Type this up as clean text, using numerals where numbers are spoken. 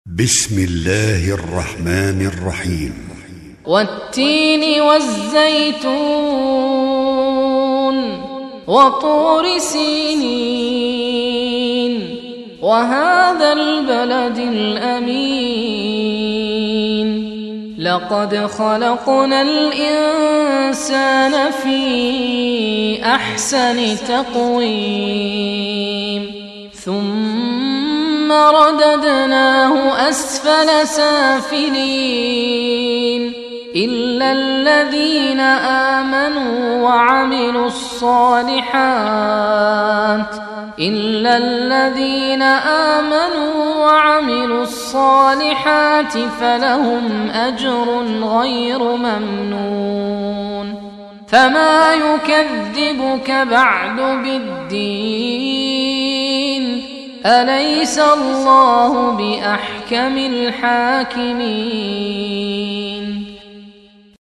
بسم الله الرحمن الرحيم. والتين والزيتون وطور سينين وهذا البلد الأمين لقد خلقنا الإنسان في أحسن تقويم ثم رددناه أسفل سافلين إلا الذين آمنوا وعملوا الصالحات فلهم أجر غير ممنون فما يكذبك بعد بالدين أليس الله بأحكم الحاكمين